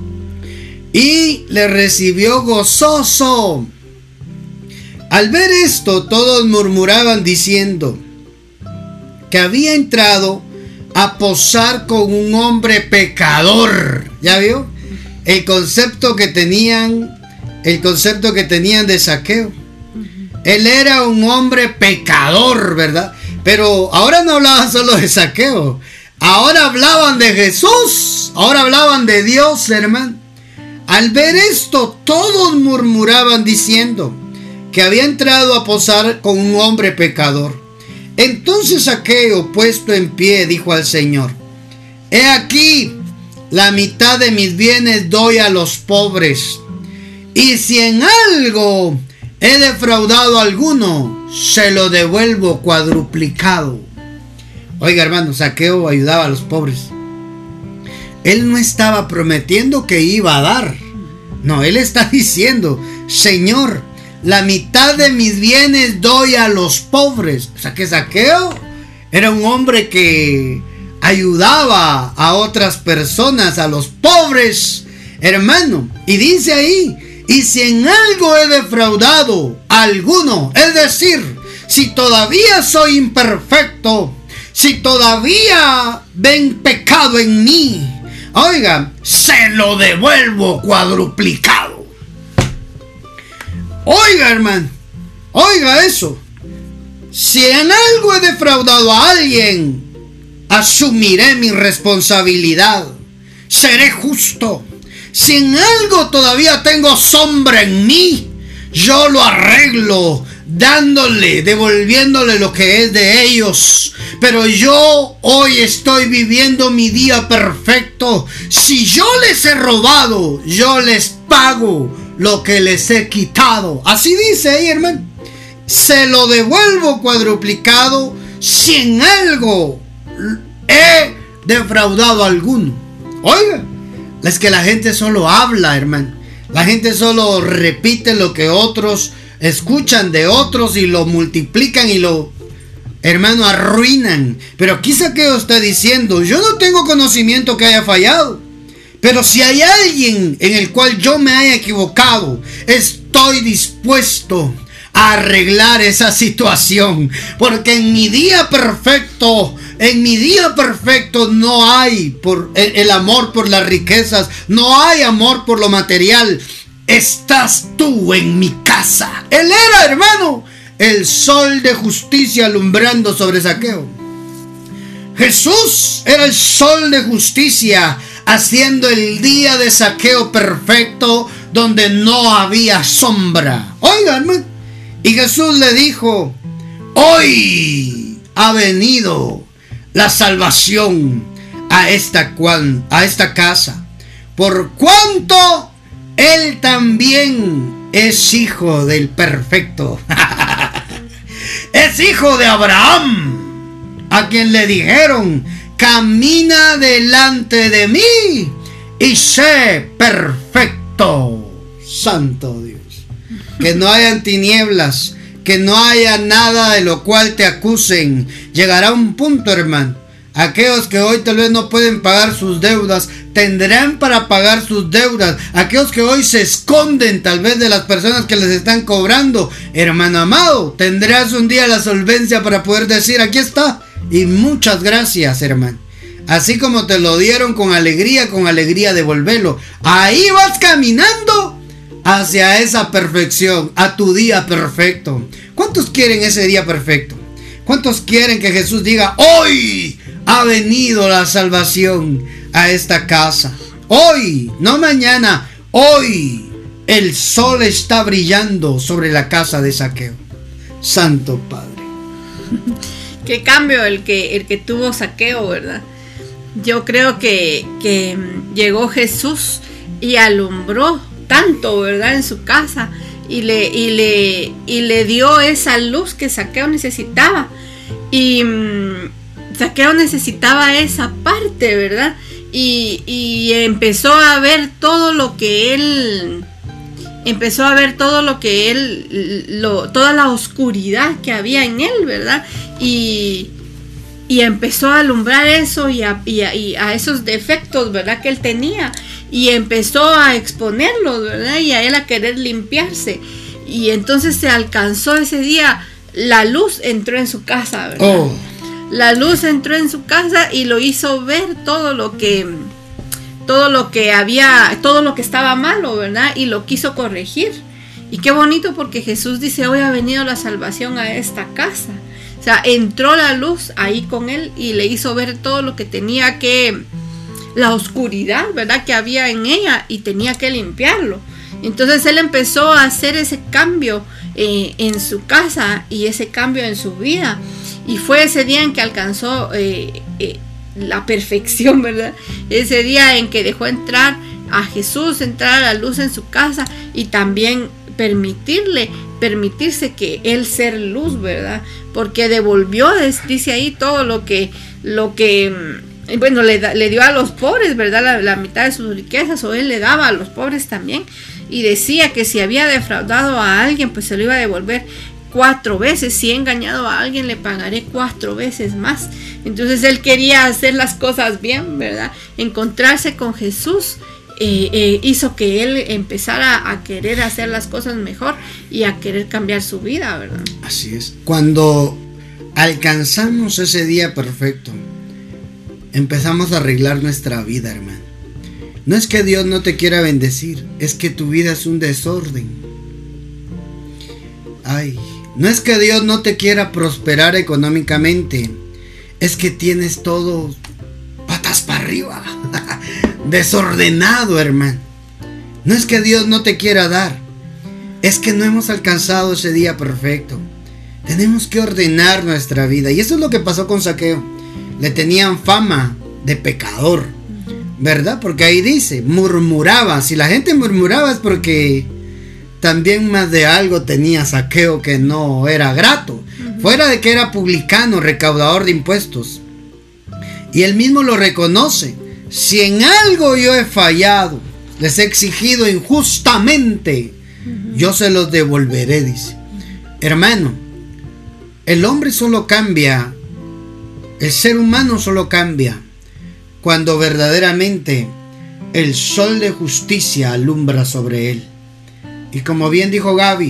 y le recibió gozoso. Al ver esto, todos murmuraban diciendo que había entrado a posar con un hombre pecador. ¿Ya vio? El concepto que tenían, el concepto que tenían de Zaqueo. Él era un hombre pecador, ¿verdad? Pero ahora no hablaban solo de Zaqueo. Ahora hablaban de Jesús. Ahora hablaban de Dios, hermano. Al ver esto, todos murmuraban diciendo que había entrado a posar con un hombre pecador. Entonces Zaqueo, puesto en pie, dijo al Señor: he aquí, la mitad de mis bienes doy a los pobres, y si en algo he defraudado a alguno, se lo devuelvo cuadruplicado. Oiga, hermano, Zaqueo ayudaba a los pobres. Él no estaba prometiendo que iba a dar. No, él está diciendo: Señor, la mitad de mis bienes doy a los pobres. O sea que Zaqueo era un hombre que ayudaba a otras personas, a los pobres, hermano. Y dice ahí: y si en algo he defraudado a alguno, es decir, si todavía soy imperfecto, si todavía ven pecado en mí, oiga, se lo devuelvo cuadruplicado. Oiga, hermano, oiga eso. Si en algo he defraudado a alguien, asumiré mi responsabilidad. Seré justo. Si en algo todavía tengo sombra en mí, yo lo arreglo, dándole, devolviéndole lo que es de ellos. Pero yo hoy estoy viviendo mi día perfecto. Si yo les he robado, yo les pago lo que les he quitado. Así dice ahí, hermano. Se lo devuelvo cuadruplicado si en algo he defraudado a alguno. Oiga, es que la gente solo habla, hermano. La gente solo repite lo que otros escuchan de otros y lo multiplican y lo, hermano, arruinan. Pero aquí Zaqueo está diciendo: yo no tengo conocimiento que haya fallado, pero si hay alguien en el cual yo me haya equivocado, estoy dispuesto a a arreglar esa situación. Porque en mi día perfecto, en mi día perfecto no hay por el amor por las riquezas, no hay amor por lo material. Estás tú en mi casa. Él era, hermano, el sol de justicia alumbrando sobre Zaqueo. Jesús era el sol de justicia, haciendo el día de Zaqueo perfecto, donde no había sombra. Oiga, hermano. Y Jesús le dijo: hoy ha venido la salvación a esta, a esta casa, por cuanto él también es hijo del perfecto. Es hijo de Abraham, a quien le dijeron: camina delante de mí y sé perfecto. Santo Dios. Que no hayan tinieblas, que no haya nada de lo cual te acusen. Llegará un punto, hermano. Aquellos que hoy tal vez no pueden pagar sus deudas, tendrán para pagar sus deudas. Aquellos que hoy se esconden tal vez de las personas que les están cobrando, hermano amado, tendrás un día la solvencia para poder decir: aquí está, y muchas gracias, hermano. Así como te lo dieron con alegría, con alegría devolverlo. Ahí vas caminando hacia esa perfección, a tu día perfecto. ¿Cuántos quieren ese día perfecto? ¿Cuántos quieren que Jesús diga: hoy ha venido la salvación a esta casa? Hoy, no mañana, hoy el sol está brillando sobre la casa de Zaqueo. Santo Padre. Qué cambio el que, el que tuvo Zaqueo, ¿verdad? Yo creo que, que llegó Jesús y alumbró tanto, ¿verdad?, en su casa, y le, y le, y le dio esa luz que Zaqueo necesitaba. Y mmm, Zaqueo necesitaba esa parte, ¿verdad? Y, y empezó a ver todo lo que él, empezó a ver todo lo que él, lo, toda la oscuridad que había en él, ¿verdad? Y, y empezó a alumbrar eso y a, y, a, y a esos defectos, ¿verdad?, que él tenía. Y empezó a exponerlos, ¿verdad? Y a él a querer limpiarse. Y entonces se alcanzó ese día, la luz entró en su casa, ¿verdad? Oh. La luz entró en su casa y lo hizo ver todo lo que, todo lo que había, todo lo que estaba malo, ¿verdad? Y lo quiso corregir. Y qué bonito, porque Jesús dice: hoy ha venido la salvación a esta casa. O sea, entró la luz ahí con él y le hizo ver todo lo que tenía que, la oscuridad, ¿verdad?, que había en ella, y tenía que limpiarlo. Entonces él empezó a hacer ese cambio eh, en su casa y ese cambio en su vida. Y fue ese día en que alcanzó eh, eh, la perfección, ¿verdad? Ese día en que dejó entrar a Jesús, entrar a la luz en su casa, y también permitirle, permitirse que él ser luz, ¿verdad? Porque devolvió, dice ahí, todo lo que, lo que, bueno, le, le dio a los pobres, ¿verdad? La, la mitad de sus riquezas, o él le daba a los pobres también. Y decía que si había defraudado a alguien, pues se lo iba a devolver cuatro veces. Si he engañado a alguien, le pagaré cuatro veces más. Entonces él quería hacer las cosas bien, ¿verdad? Encontrarse con Jesús eh, eh, hizo que él empezara a querer hacer las cosas mejor y a querer cambiar su vida, ¿verdad? Así es. Cuando alcanzamos ese día perfecto, empezamos a arreglar nuestra vida, hermano. No es que Dios no te quiera bendecir, es que tu vida es un desorden. Ay, no es que Dios no te quiera prosperar económicamente, es que tienes todo patas para arriba, desordenado, hermano. No es que Dios no te quiera dar, es que no hemos alcanzado ese día perfecto. Tenemos que ordenar nuestra vida, y eso es lo que pasó con Zaqueo. Le tenían fama de pecador, ¿verdad? Porque ahí dice, murmuraba. Si la gente murmuraba es porque también más de algo tenía Zaqueo que no era grato. Uh-huh. Fuera de que era publicano, recaudador de impuestos. Y él mismo lo reconoce. Si en algo yo he fallado, les he exigido injustamente, uh-huh, yo se los devolveré, dice. Uh-huh. Hermano, el hombre solo cambia, el ser humano solo cambia cuando verdaderamente el sol de justicia alumbra sobre él. Y como bien dijo Gaby,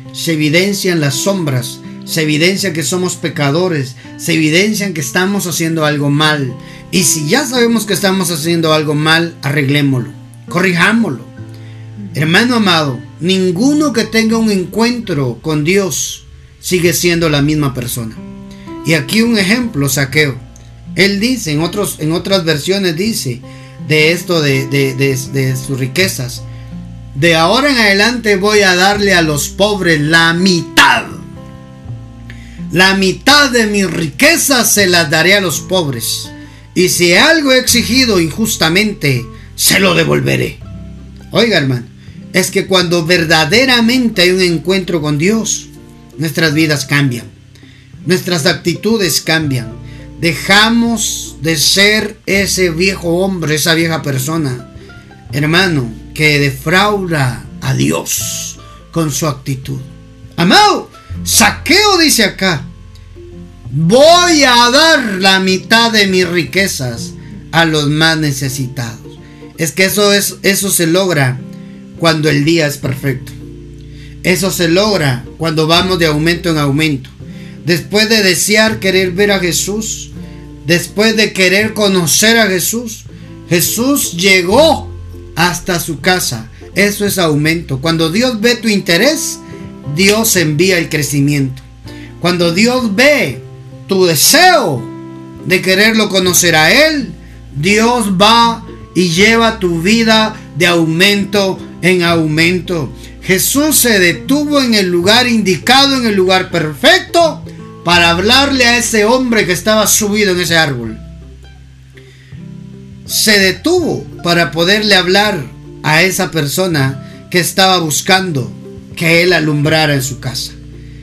se evidencian las sombras, se evidencia que somos pecadores, se evidencian que estamos haciendo algo mal. Y si ya sabemos que estamos haciendo algo mal, arreglémoslo, corrijámoslo. Hermano amado, ninguno que tenga un encuentro con Dios sigue siendo la misma persona. Y aquí un ejemplo, Zaqueo. Él dice, en, otros, en otras versiones dice de esto de, de, de, de sus riquezas: de ahora en adelante voy a darle a los pobres la mitad. La mitad de mis riquezas se las daré a los pobres. Y si algo he exigido injustamente, se lo devolveré. Oiga, hermano, es que cuando verdaderamente hay un encuentro con Dios, nuestras vidas cambian. Nuestras actitudes cambian. Dejamos de ser ese viejo hombre, esa vieja persona, hermano, que defrauda a Dios con su actitud. Amado, Zaqueo dice acá: voy a dar la mitad de mis riquezas a los más necesitados. Es que eso, es, eso se logra cuando el día es perfecto. Eso se logra cuando vamos de aumento en aumento. Después de desear querer ver a Jesús, después de querer conocer a Jesús, Jesús llegó hasta su casa. Eso es aumento. Cuando Dios ve tu interés, Dios envía el crecimiento. Cuando Dios ve tu deseo de quererlo conocer a Él, Dios va y lleva tu vida de aumento en aumento. Jesús se detuvo en el lugar indicado, en el lugar perfecto, para hablarle a ese hombre que estaba subido en ese árbol. Se detuvo para poderle hablar a esa persona que estaba buscando que Él alumbrara en su casa.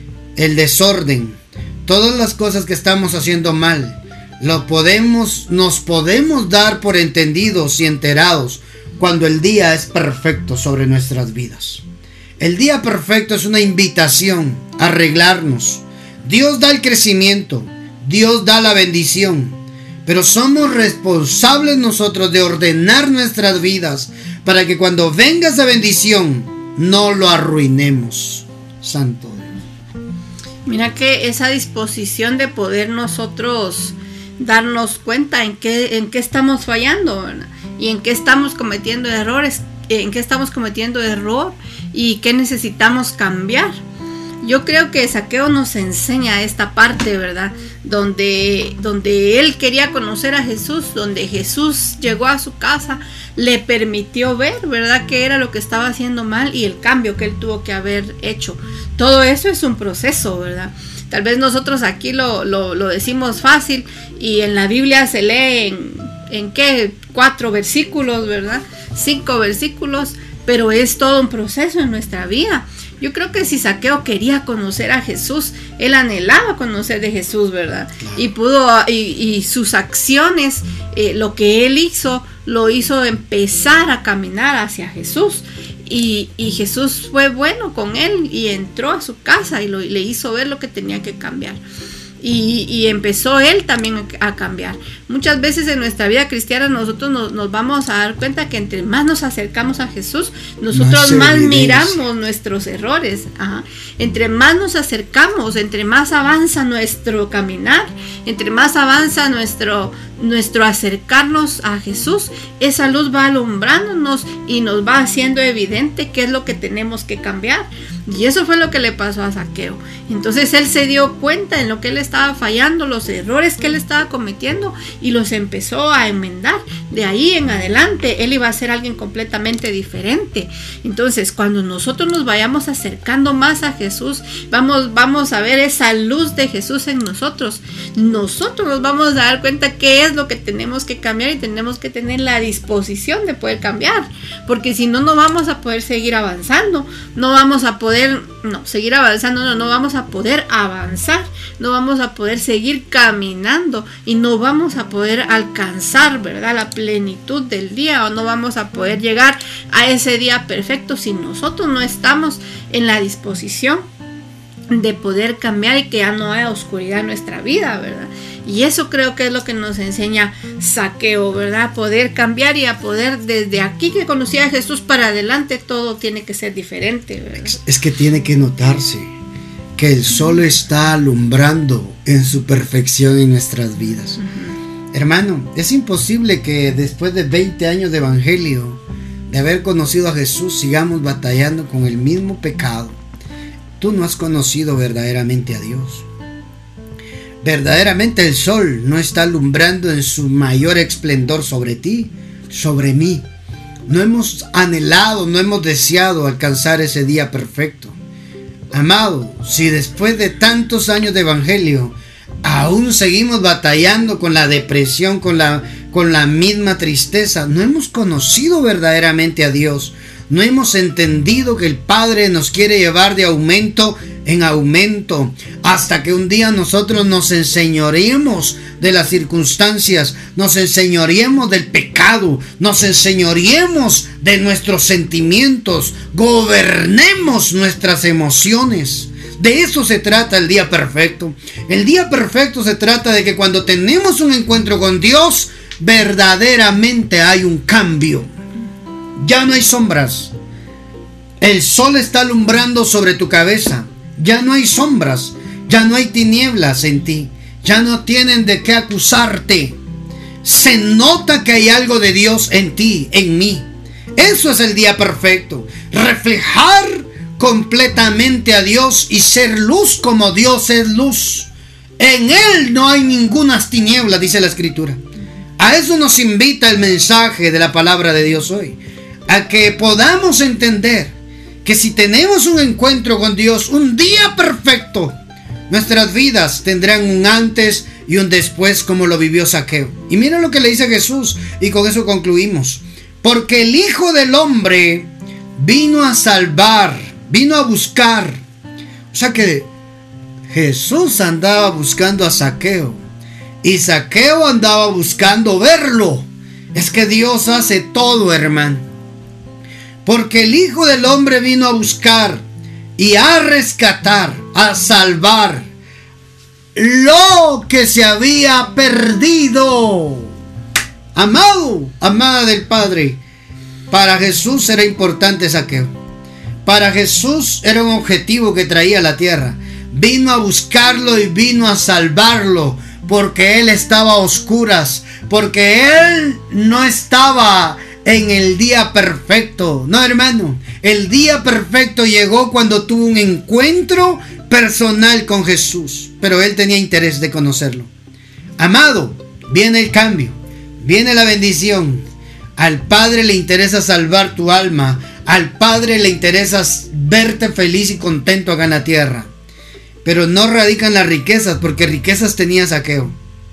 El desorden, todas las cosas que estamos haciendo mal, lo podemos, nos podemos dar por entendidos y enterados cuando el día es perfecto sobre nuestras vidas. El día perfecto es una invitación a arreglarnos. Dios da el crecimiento, Dios da la bendición, pero somos responsables nosotros de ordenar nuestras vidas para que cuando venga esa bendición no lo arruinemos. Santo Dios. Mira que esa disposición de poder nosotros darnos cuenta en qué, en qué estamos fallando, ¿verdad? Y en qué estamos cometiendo errores, en qué estamos cometiendo error y qué necesitamos cambiar. Yo creo que Zaqueo nos enseña esta parte, ¿verdad? Donde, donde él quería conocer a Jesús, donde Jesús llegó a su casa, le permitió ver, ¿verdad?, qué era lo que estaba haciendo mal y el cambio que él tuvo que haber hecho. Todo eso es un proceso, ¿verdad? Tal vez nosotros aquí lo, lo, lo decimos fácil y en la Biblia se lee en, en ¿qué? Cuatro versículos, ¿verdad? Cinco versículos, pero es todo un proceso en nuestra vida. Yo creo que si Zaqueo quería conocer a Jesús, él anhelaba conocer de Jesús, ¿verdad? Claro. Y pudo, y, y sus acciones, eh, lo que él hizo, lo hizo empezar a caminar hacia Jesús. Y, y Jesús fue bueno con él y entró a su casa y, lo, y le hizo ver lo que tenía que cambiar. Y, y empezó él también a cambiar. Muchas veces en nuestra vida cristiana nosotros nos, nos vamos a dar cuenta que entre más nos acercamos a Jesús, nosotros más, más miramos nuestros errores. Ajá. Entre más nos acercamos, entre más avanza nuestro caminar, entre más avanza nuestro, nuestro acercarnos a Jesús, esa luz va alumbrándonos y nos va haciendo evidente qué es lo que tenemos que cambiar. Y eso fue lo que le pasó a Zaqueo. Entonces él se dio cuenta en lo que él estaba fallando, los errores que él estaba cometiendo y los empezó a enmendar. De ahí en adelante él iba a ser alguien completamente diferente. Entonces cuando nosotros nos vayamos acercando más a Jesús, vamos, vamos a ver esa luz de Jesús en nosotros. Nosotros nos vamos a dar cuenta qué es lo que tenemos que cambiar y tenemos que tener la disposición de poder cambiar. Porque si no, no vamos a poder seguir avanzando, no vamos a poder no, seguir avanzando, no, no vamos a poder avanzar, no vamos a poder seguir caminando y no vamos a poder alcanzar, ¿verdad?, la plenitud del día, o no vamos a poder llegar a ese día perfecto si nosotros no estamos en la disposición de poder cambiar y que ya no haya oscuridad en nuestra vida, ¿verdad? Y eso creo que es lo que nos enseña Zaqueo, ¿verdad? Poder cambiar y a poder desde aquí que conocía a Jesús para adelante todo tiene que ser diferente, ¿verdad? Es que tiene que notarse que el sol está alumbrando en su perfección en nuestras vidas. Uh-huh. Hermano, es imposible que después de veinte años de evangelio, de haber conocido a Jesús, sigamos batallando con el mismo pecado. Tú no has conocido verdaderamente a Dios. Verdaderamente el sol no está alumbrando en su mayor esplendor sobre ti, sobre mí. No hemos anhelado, no hemos deseado alcanzar ese día perfecto. Amado, si después de tantos años de evangelio aún seguimos batallando con la depresión, con la, con la misma tristeza, no hemos conocido verdaderamente a Dios. No hemos entendido que el Padre nos quiere llevar de aumento en aumento, hasta que un día nosotros nos enseñoreemos de las circunstancias, nos enseñoreemos del pecado, nos enseñoreemos de nuestros sentimientos, gobernemos nuestras emociones. De eso se trata el día perfecto. El día perfecto se trata de que cuando tenemos un encuentro con Dios, verdaderamente hay un cambio. Ya no hay sombras. El sol está alumbrando sobre tu cabeza. Ya no hay sombras. Ya no hay tinieblas en ti. Ya no tienen de qué acusarte. Se nota que hay algo de Dios en ti, en mí. Eso es el día perfecto. Reflejar completamente a Dios y ser luz como Dios es luz. En Él no hay ninguna tiniebla, dice la Escritura. A eso nos invita el mensaje de la palabra de Dios hoy. A que podamos entender que si tenemos un encuentro con Dios, un día perfecto, nuestras vidas tendrán un antes y un después como lo vivió Zaqueo. Y mira lo que le dice Jesús, y con eso concluimos. Porque el Hijo del Hombre vino a salvar, vino a buscar. O sea que Jesús andaba buscando a Zaqueo y Zaqueo andaba buscando verlo. Es que Dios hace todo, hermano. Porque el Hijo del Hombre vino a buscar y a rescatar, a salvar lo que se había perdido. Amado, amada del Padre, para Jesús era importante Zaqueo. Para Jesús era un objetivo que traía a la tierra. Vino a buscarlo y vino a salvarlo, porque él estaba a oscuras, porque él no estaba en el día perfecto. No, hermano, el día perfecto llegó cuando tuvo un encuentro personal con Jesús, pero él tenía interés de conocerlo. Amado, viene el cambio, viene la bendición. Al Padre le interesa salvar tu alma, al Padre le interesa verte feliz y contento acá en la tierra. Pero no radican las riquezas, porque riquezas tenía Zaqueo.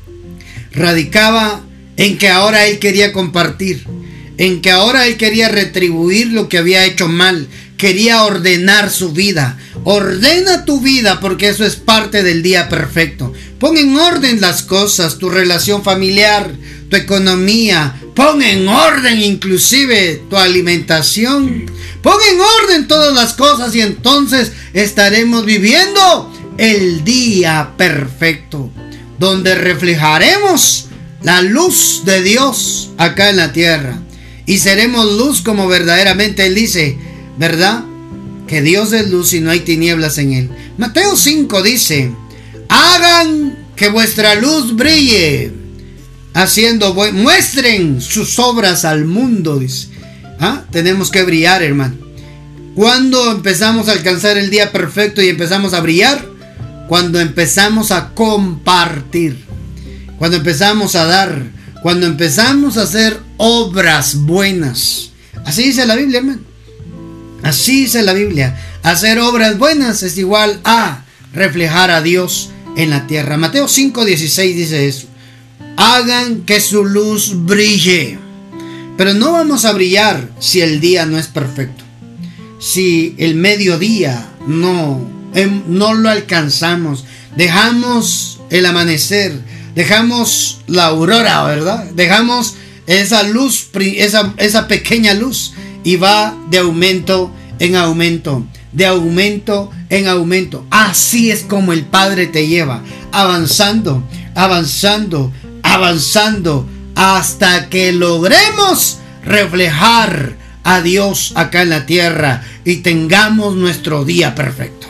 Radicaba en que ahora él quería compartir, en que ahora él quería retribuir lo que había hecho mal, quería ordenar su vida. Ordena tu vida, porque eso es parte del día perfecto. Pon en orden las cosas, tu relación familiar, tu economía. Pon en orden inclusive tu alimentación. Pon en orden todas las cosas y entonces estaremos viviendo el día perfecto, donde reflejaremos la luz de Dios acá en la tierra. Y seremos luz como verdaderamente Él dice, ¿verdad? Que Dios es luz y no hay tinieblas en Él. Mateo cinco dice, hagan que vuestra luz brille, haciendo bu- muestren sus obras al mundo, dice. ¿Ah? Tenemos que brillar, hermano. ¿Cuándo empezamos a alcanzar el día perfecto y empezamos a brillar? Cuando empezamos a compartir, cuando empezamos a dar, cuando empezamos a hacer obras buenas. Así dice la Biblia, hermano. Así dice la Biblia. Hacer obras buenas es igual a reflejar a Dios en la tierra. Mateo cinco dieciséis dice eso. Hagan que su luz brille. Pero no vamos a brillar si el día no es perfecto. Si el mediodía no, no lo alcanzamos. Dejamos el amanecer. Dejamos la aurora, ¿verdad? Dejamos esa luz, esa, esa pequeña luz. Y va de aumento en aumento, de aumento en aumento. Así es como el Padre te lleva, avanzando, avanzando, avanzando, hasta que logremos reflejar a Dios acá en la tierra y tengamos nuestro día perfecto.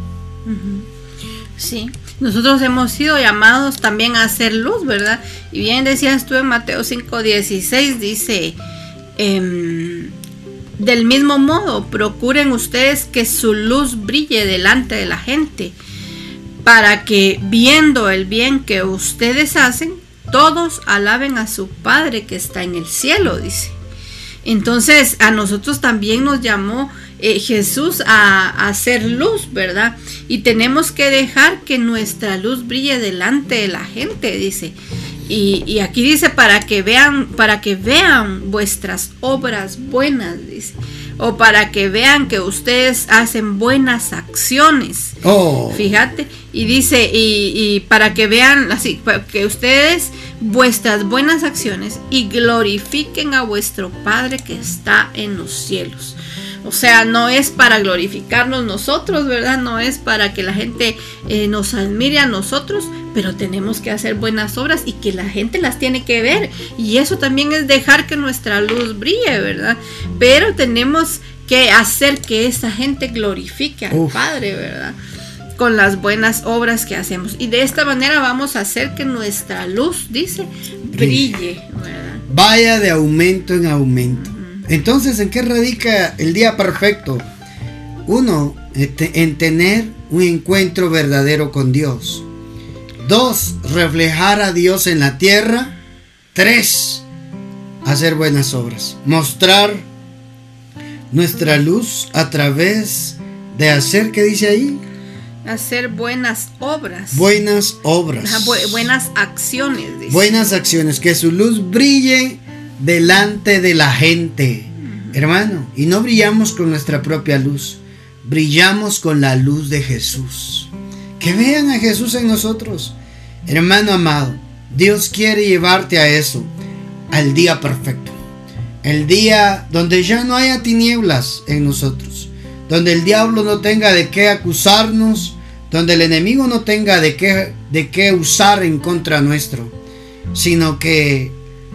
Sí, nosotros hemos sido llamados también a hacer luz, ¿verdad? Y bien decías tú en Mateo cinco dieciséis, dice, eh, del mismo modo, procuren ustedes que su luz brille delante de la gente, para que viendo el bien que ustedes hacen, todos alaben a su Padre que está en el cielo, dice. Entonces a nosotros también nos llamó eh, Jesús a, a hacer luz, ¿verdad? Y tenemos que dejar que nuestra luz brille delante de la gente, dice. Y, y aquí dice, para que vean, para que vean vuestras obras buenas, dice. O para que vean que ustedes hacen buenas acciones. Oh. Fíjate. Y dice, y, y para que vean, así, para que ustedes vuestras buenas acciones y glorifiquen a vuestro Padre que está en los cielos. O sea, no es para glorificarnos nosotros, ¿verdad? No es para que la gente eh, nos admire a nosotros, pero tenemos que hacer buenas obras y que la gente las tiene que ver. Y eso también es dejar que nuestra luz brille, ¿verdad? Pero tenemos que hacer que esa gente glorifique al Uf. Padre, ¿verdad? Con las buenas obras que hacemos. Y de esta manera vamos a hacer que nuestra luz, dice, brille, ¿verdad? Vaya de aumento en aumento. Entonces, ¿en qué radica el día perfecto? Uno, en tener un encuentro verdadero con Dios. Dos, reflejar a Dios en la tierra. Tres, hacer buenas obras. Mostrar nuestra luz a través de hacer, ¿qué dice ahí? Hacer buenas obras. Buenas obras. Bu buenas acciones. Dice. Buenas acciones, que su luz brille delante de la gente, uh-huh. hermano, y no brillamos con nuestra propia luz, brillamos con la luz de Jesús. Que vean a Jesús en nosotros, hermano amado. Dios quiere llevarte a eso, al día perfecto, el día donde ya no haya tinieblas en nosotros, donde el diablo no tenga de qué acusarnos, donde el enemigo no tenga de qué, de qué usar en contra nuestro, sino que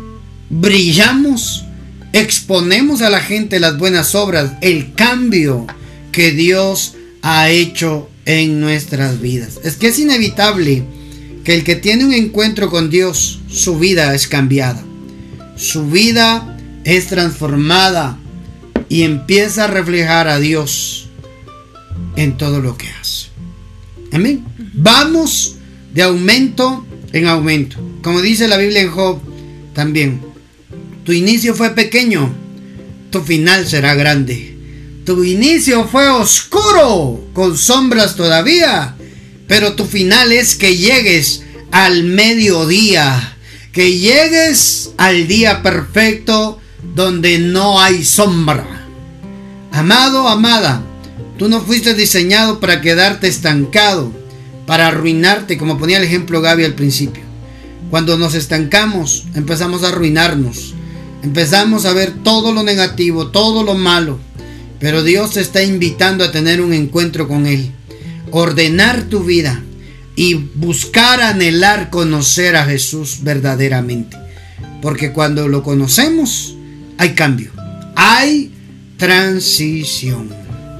brillamos, exponemos a la gente las buenas obras, el cambio que Dios ha hecho en nuestras vidas. Es que es inevitable que el que tiene un encuentro con Dios, su vida es cambiada, su vida es transformada y empieza a reflejar a Dios en todo lo que hace. Amén. Vamos de aumento en aumento, como dice la Biblia en Job también. Tu inicio fue pequeño, tu final será grande. Tu inicio fue oscuro, con sombras todavía, pero tu final es que llegues al mediodía, que llegues al día perfecto donde no hay sombra. Amado, amada, tú no fuiste diseñado para quedarte estancado, para arruinarte, como ponía el ejemplo Gaby al principio. Cuando nos estancamos, empezamos a arruinarnos. Empezamos a ver todo lo negativo, todo lo malo. Pero Dios te está invitando a tener un encuentro con Él. Ordenar tu vida y buscar, anhelar, conocer a Jesús verdaderamente. Porque cuando lo conocemos, hay cambio. Hay transición.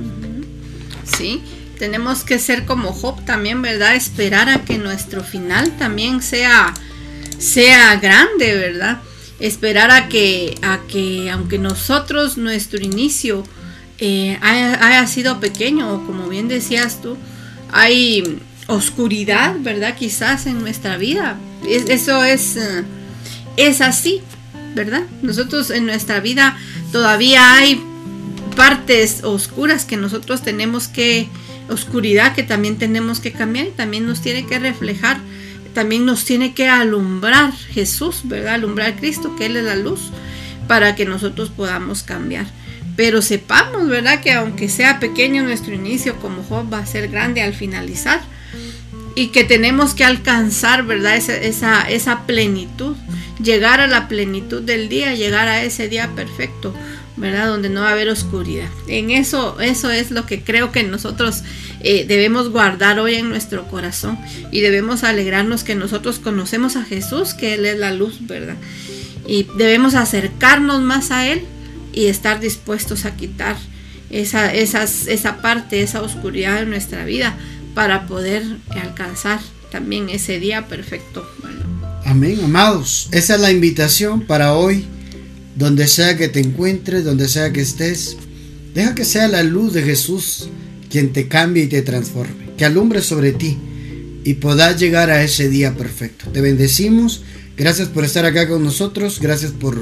Sí, tenemos que ser como Job también, ¿verdad? Esperar a que nuestro final también sea, sea grande, ¿verdad? Esperar a que, a que aunque nosotros, nuestro inicio eh, haya, haya sido pequeño, o como bien decías tú, hay oscuridad, ¿verdad? Quizás en nuestra vida. Es, eso es, es así, ¿verdad? Nosotros en nuestra vida todavía hay partes oscuras que nosotros tenemos que, oscuridad que también tenemos que cambiar y también nos tiene que reflejar. También nos tiene que alumbrar Jesús, ¿verdad? Alumbrar Cristo, que Él es la luz, para que nosotros podamos cambiar. Pero sepamos, ¿verdad? Que aunque sea pequeño nuestro inicio, como Job, va a ser grande al finalizar. Y que tenemos que alcanzar, ¿verdad? Esa, esa, esa plenitud. Llegar a la plenitud del día, llegar a ese día perfecto. ¿verdad? Donde no va a haber oscuridad. En eso, eso es lo que creo que nosotros eh, debemos guardar hoy en nuestro corazón, y debemos alegrarnos que nosotros conocemos a Jesús, que Él es la luz, ¿verdad? Y debemos acercarnos más a Él y estar dispuestos a quitar esa, esas, esa parte, esa oscuridad de nuestra vida, para poder alcanzar también ese día perfecto, ¿verdad? Amén, amados. Esa es la invitación para hoy. Donde sea que te encuentres, donde sea que estés, deja que sea la luz de Jesús quien te cambie y te transforme, que alumbre sobre ti y puedas llegar a ese día perfecto. Te bendecimos. Gracias por estar acá con nosotros. Gracias por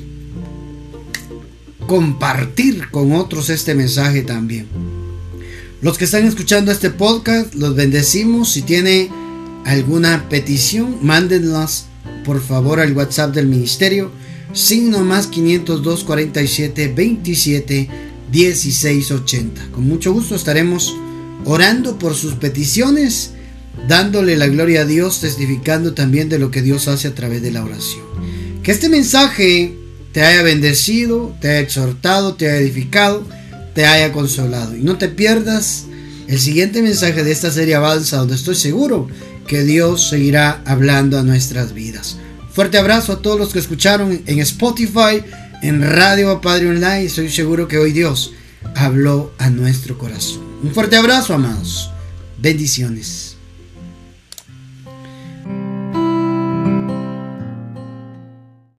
compartir con otros este mensaje también. Los que están escuchando este podcast, los bendecimos. Si tiene alguna petición, mándenlas por favor al WhatsApp del ministerio, signo más quinientos dos, cuarenta y siete, veintisiete, dieciséis, ochenta. Con mucho gusto estaremos orando por sus peticiones, dándole la gloria a Dios, testificando también de lo que Dios hace a través de la oración. Que este mensaje te haya bendecido, te haya exhortado, te haya edificado, te haya consolado. Y no te pierdas el siguiente mensaje de esta serie Avanza, donde estoy seguro que Dios seguirá hablando a nuestras vidas. Fuerte abrazo a todos los que escucharon en Spotify, en Radio Padre Online. Estoy seguro que hoy Dios habló a nuestro corazón. Un fuerte abrazo, amados. Bendiciones.